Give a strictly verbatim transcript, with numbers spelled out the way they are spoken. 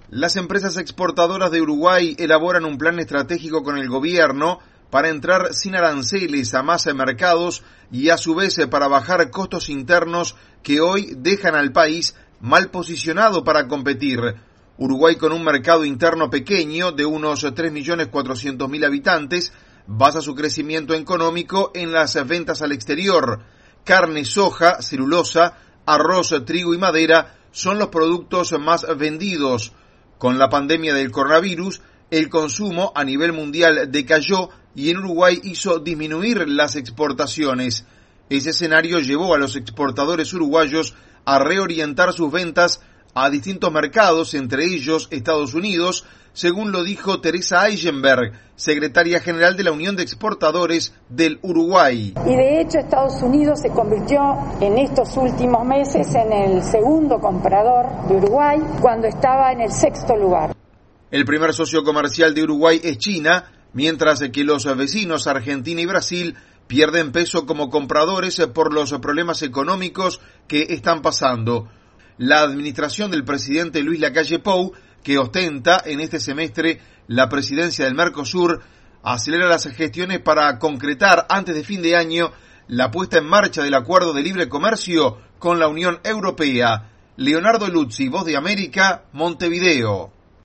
Las empresas exportadoras de Uruguay elaboran un plan estratégico con el gobierno para entrar sin aranceles a más mercados y a su vez para bajar costos internos que hoy dejan al país mal posicionado para competir. Uruguay, con un mercado interno pequeño de unos tres millones cuatrocientos mil habitantes, basa su crecimiento económico en las ventas al exterior. Carne, soja, celulosa, arroz, trigo y madera son los productos más vendidos. Con la pandemia del coronavirus, el consumo a nivel mundial decayó y en Uruguay hizo disminuir las exportaciones. Ese escenario llevó a los exportadores uruguayos a reorientar sus ventas a distintos mercados, entre ellos Estados Unidos, según lo dijo Teresa Eisenberg, secretaria general de la Unión de Exportadores del Uruguay. Y de hecho Estados Unidos se convirtió en estos últimos meses en el segundo comprador de Uruguay, cuando estaba en el sexto lugar. El primer socio comercial de Uruguay es China, mientras que los vecinos Argentina y Brasil pierden peso como compradores por los problemas económicos que están pasando. La administración del presidente Luis Lacalle Pou, que ostenta en este semestre la presidencia del Mercosur, acelera las gestiones para concretar antes de fin de año la puesta en marcha del acuerdo de libre comercio con la Unión Europea. Leonardo Luzzi, Voz de América, Montevideo.